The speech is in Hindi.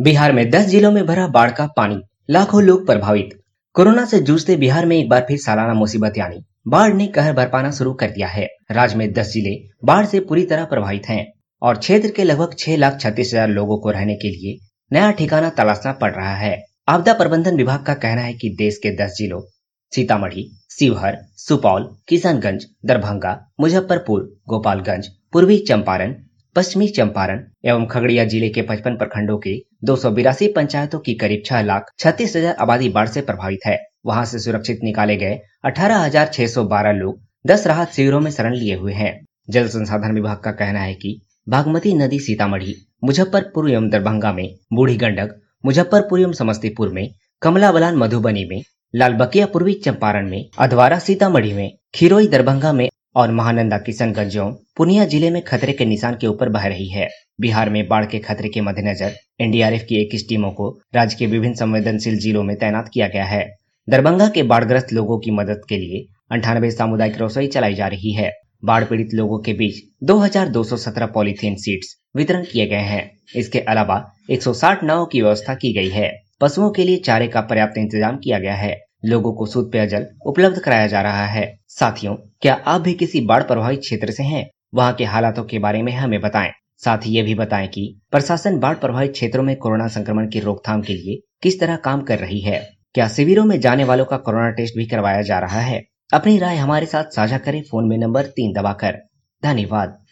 बिहार में 10 जिलों में भरा बाढ़ का पानी, लाखों लोग प्रभावित। कोरोना से जूझते बिहार में एक बार फिर सालाना मुसीबत यानी बाढ़ ने कहर बरपाना शुरू कर दिया है। राज्य में 10 जिले बाढ़ से पूरी तरह प्रभावित हैं और क्षेत्र के लगभग 6,36,000 लोगों को रहने के लिए नया ठिकाना तलाशना पड़ रहा है। आपदा प्रबंधन विभाग का कहना है कि देश के 10 जिलों सीतामढ़ी, शिवहर, सुपौल, किशनगंज, दरभंगा, मुजफ्फरपुर, गोपालगंज, पूर्वी चंपारण, पश्चिमी चंपारण एवं खगड़िया जिले के 55 प्रखंडों के 282 पंचायतों की करीब 6,36,000 आबादी बाढ़ से प्रभावित है। वहां से सुरक्षित निकाले गए 18,612 लोग 10 राहत शिविरों में शरण लिए हुए हैं। जल संसाधन विभाग का कहना है कि बागमती नदी सीतामढ़ी, मुजफ्फरपुर एवं दरभंगा में, बूढ़ी गंडक मुजफ्फरपुर एवं समस्तीपुर में, कमला बलान मधुबनी में, लालबकिया पूर्वी चंपारण में, अधवारा सीतामढ़ी में, खिरोई दरभंगा में और महानंदा किशनगंज एवं पूर्णिया जिले में खतरे के निशान के ऊपर बह रही है। बिहार में बाढ़ के खतरे के मद्देनजर एनडीआरएफ की 21 टीमों को राज्य के विभिन्न संवेदनशील जिलों में तैनात किया गया है। दरभंगा के बाढ़ग्रस्त लोगों की मदद के लिए 98 सामुदायिक रसोई चलाई जा रही है। बाढ़ पीड़ित लोगों के बीच 2,217 पॉलीथीन शीट्स वितरण किए गए हैं। इसके अलावा 160 नावों की व्यवस्था की गई है। पशुओं के लिए चारे का पर्याप्त इंतजाम किया गया है। लोगों को शुद्ध पेयजल उपलब्ध कराया जा रहा है। साथियों, क्या आप भी किसी बाढ़ प्रभावित क्षेत्र से हैं? वहां के हालातों के बारे में हमें बताएं। साथ ही ये भी बताएं कि प्रशासन बाढ़ प्रभावित क्षेत्रों में कोरोना संक्रमण की रोकथाम के लिए किस तरह काम कर रही है। क्या शिविरों में जाने वालों का कोरोना टेस्ट भी करवाया जा रहा है? अपनी राय हमारे साथ साझा करें फोन में नंबर 3 दबाकर। धन्यवाद।